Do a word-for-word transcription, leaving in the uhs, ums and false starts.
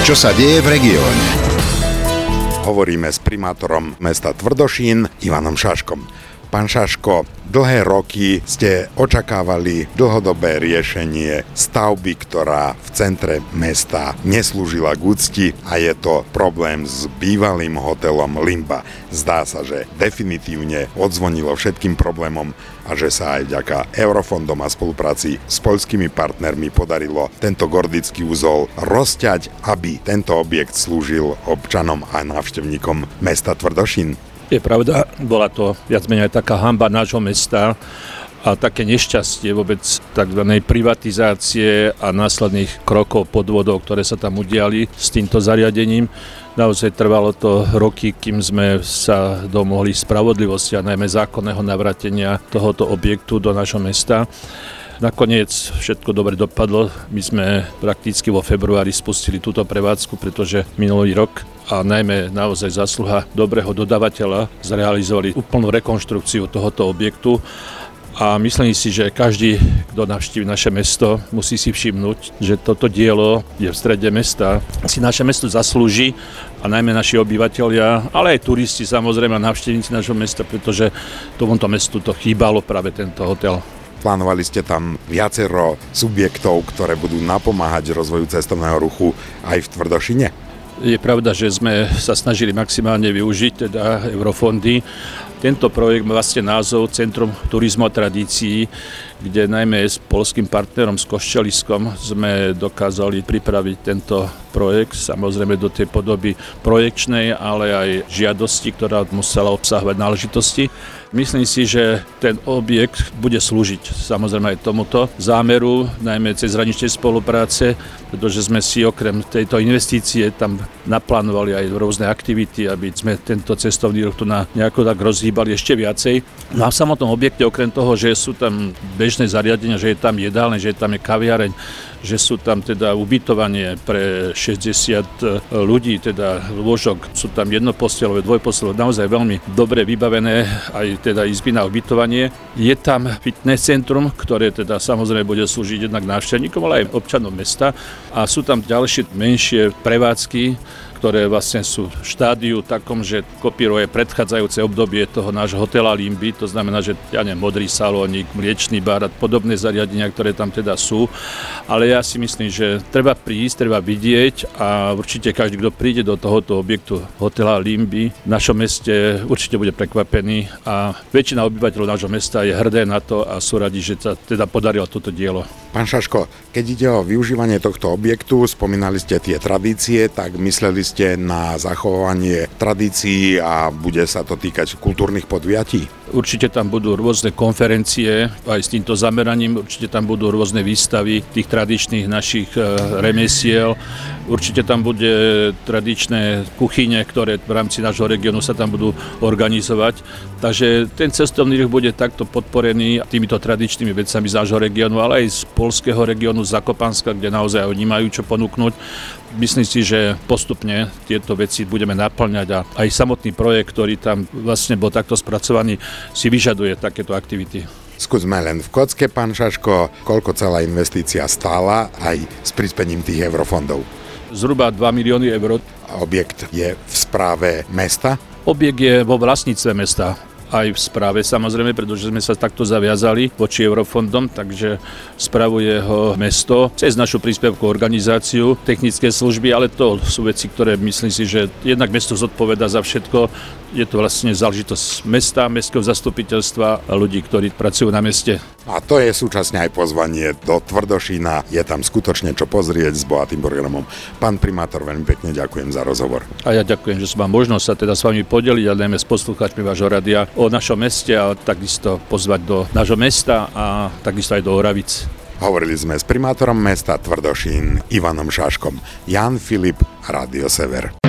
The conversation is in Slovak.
Čo sa deje v regióne? Hovoríme s primátorom mesta Tvrdošín, Ivanom Šaškom. Pán Šaško, dlhé roky ste očakávali dlhodobé riešenie stavby, ktorá v centre mesta neslúžila k úcti, a je to problém s bývalým hotelom Limba. Zdá sa, že definitívne odzvonilo všetkým problémom a že sa aj vďaka eurofondom a spolupráci s poľskými partnermi podarilo tento gordický úzol rozťať, aby tento objekt slúžil občanom a návštevníkom mesta Tvrdošín. Je pravda, bola to viac menej taká hanba nášho mesta a také nešťastie vôbec tzv. Privatizácie a následných krokov, podvodov, ktoré sa tam udiali s týmto zariadením. Naozaj trvalo to roky, kým sme sa domohli spravodlivosti a najmä zákonného navrátenia tohoto objektu do nášho mesta. Nakoniec všetko dobre dopadlo. My sme prakticky vo februári spustili túto prevádzku, pretože minulý rok a najmä naozaj zásluha dobrého dodávateľa zrealizovali úplnú rekonštrukciu tohoto objektu. A myslím si, že každý, kto navštívi naše mesto, musí si všimnúť, že toto dielo je v strede mesta. Si naše mesto zaslúži a najmä naši obyvatelia, ale aj turisti, samozrejme, návštevníci nášho mesta, pretože tomuto mestu to chýbalo práve tento hotel. Plánovali ste tam viacero subjektov, ktoré budú napomáhať rozvoju cestovného ruchu aj v Tvrdošine? Je pravda, že sme sa snažili maximálne využiť teda eurofondy. Tento projekt má vlastne názov Centrum turizmu a tradícií, kde najmä s poľským partnerom, s Koščeliskom, sme dokázali pripraviť tento projekt, samozrejme do tej podoby projekčnej, ale aj žiadosti, ktorá musela obsahovať náležitosti. Myslím si, že ten objekt bude slúžiť samozrejme aj tomuto zámeru, najmä cezhraničnej spolupráce, pretože sme si okrem tejto investície tam naplánovali aj rôzne aktivity, aby sme tento cestovný ruch tu na nejako tak rozhýbali ešte viacej. No a v samotnom objekte, okrem toho, že sú tam bežné zariadenia, že je tam jedálne, že je tam je kaviareň, že sú tam teda ubytovanie pre šesťdesiat ľudí, teda lôžok, sú tam jednoposteľové, dvojposteľové, naozaj veľmi dobre vybavené, aj teda izby na ubytovanie. Je tam fitness centrum, ktoré teda samozrejme bude slúžiť jednak návštevníkom, ale aj občanom mesta. A sú tam ďalšie menšie prevádzky, ktoré vlastne sú v štádiu takom, že kopíruje predchádzajúce obdobie toho nášho hotela Limby, to znamená, že ja neviem, modrý salónik, mliečný bar a podobné zariadenia, ktoré tam teda sú. Ale ja si myslím, že treba prísť, treba vidieť a určite každý, kto príde do tohoto objektu hotela Limby v našom meste, určite bude prekvapený a väčšina obyvateľov nášho mesta je hrdé na to a sú radi, že sa teda podarilo toto dielo. Pán Šaško, keď ide o využívanie tohto objektu, spomínali ste tie tradície, tak mysleli ste na zachovanie tradícií a bude sa to týkať kultúrnych podujatí? Určite tam budú rôzne konferencie aj s týmto zameraním, určite tam budú rôzne výstavy tých tradičných našich remesiel, určite tam bude tradičné kuchyne, ktoré v rámci nášho regiónu sa tam budú organizovať. Takže ten cestovný ruch bude takto podporený týmito tradičnými vecami z nášho regiónu, ale aj z poľského regiónu, z Zakopanska, kde naozaj oni majú čo ponúknuť. Myslím si, že postupne tieto veci budeme naplňať a aj samotný projekt, ktorý tam vlastne bol takto spracovaný, si vyžaduje takéto aktivity. Skúsme len v kocke, pán Šaško, koľko celá investícia stála aj s prispením tých eurofondov? Zhruba dva milióny eur. Objekt je v správe mesta? Objekt je vo vlastníctve mesta. Aj v správe samozrejme, pretože sme sa takto zaviazali voči eurofondom, takže spravuje ho mesto cez našu príspevkovú organizáciu, technické služby, ale to sú veci, ktoré myslím si, že jednak mesto zodpovedá za všetko. Je to vlastne záležitosť mesta, mestského zastupiteľstva a ľudí, ktorí pracujú na meste. A to je súčasne aj pozvanie do Tvrdošína. Je tam skutočne čo pozrieť s bohatým programom. Pán primátor, veľmi pekne ďakujem za rozhovor. A ja ďakujem, že som mám možnosť sa teda s vami podeliť a najmä s poslucháčmi vášho rádia o našom meste a takisto pozvať do nášho mesta a takisto aj do Oravic. Hovorili sme s primátorom mesta Tvrdošín Ivanom Šaškom. Jan Filip, Rádio Sever.